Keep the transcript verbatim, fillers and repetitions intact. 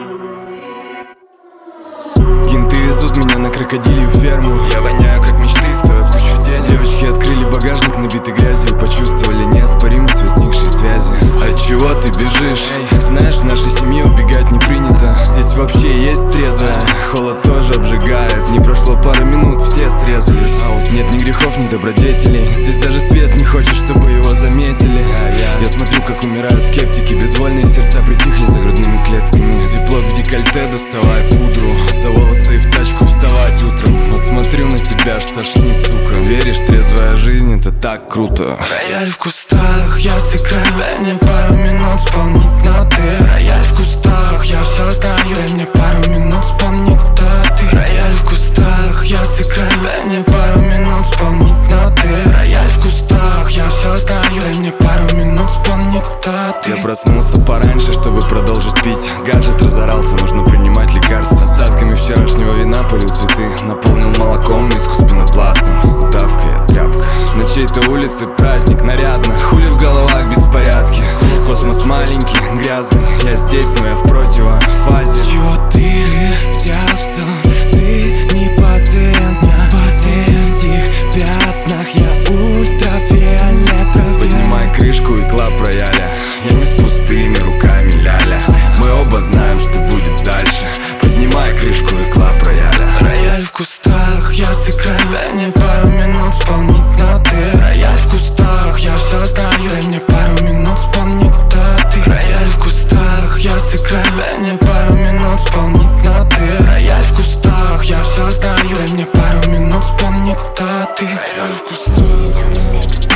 Кенты везут меня на крокодилью ферму. Я воняю как мечты, стою кучу денег. Девочки открыли багажник, набитый грязью. Почувствовали неоспоримость возникшей связи. От чего ты бежишь? Эй, знаешь, в нашей семье убегать не принято. Здесь вообще есть трезвая, холод тоже обжигает. Не прошло пары минут, все срезались. Нет ни грехов, ни добродетелей. Здесь даже свет не хочет, чтобы его заметили. Я смотрю, как умирают скептики. Безвольные сердца притихли за грудными клетками. Зиплок в декольте, доставай пудру. За волосы и в тачку вставать утром. Вот смотрю на тебя, аж тошнит, сука. Веришь, трезвая жизнь, это так круто. Рояль в кустах, я сыграю. Дай мне пару минут вспомнить ноты. Рояль в кустах, я все знаю. Дай мне пару минут вспомнить, кто ты. Рояль в кустах, я сыграю. Дай мне пару минут вспомнить ноты. Рояль в кустах, я все знаю. Дай мне пару минут вспомнить, кто ты. Я проснулся пораньше, чтобы продолжить пить. Гаджет разорался, нужно принимать лекарства. Остатками вчерашнего вина полил цветы. Наполнил молоком миску с пенопластом. Удавка я тряпка. На чьей-то улице праздник, нарядно. Хули в головах беспорядки. Космос маленький, грязный. Я здесь, но я в противофазе. Чего ты взял, что ты не пациент? На пациентих пятнах я ультрафиолетовый. Поднимай крышку и клап рояля. Я не с пустыми руками, ляля. Мы оба знаем, что будет дальше. Поднимай крышку и клап рояля. Рояль в кустах, я сыграю. Дай мне пару минут вспомнить ноты. Рояль в кустах, я все знаю. Дай мне пару минут вспомнить, кто ты. Рояль в кустах, я сыграю. Дай мне пару минут вспомнить ноты. Рояль в кустах, я все знаю. Дай мне пару минут вспомнить, кто ты. Рояль в кустах.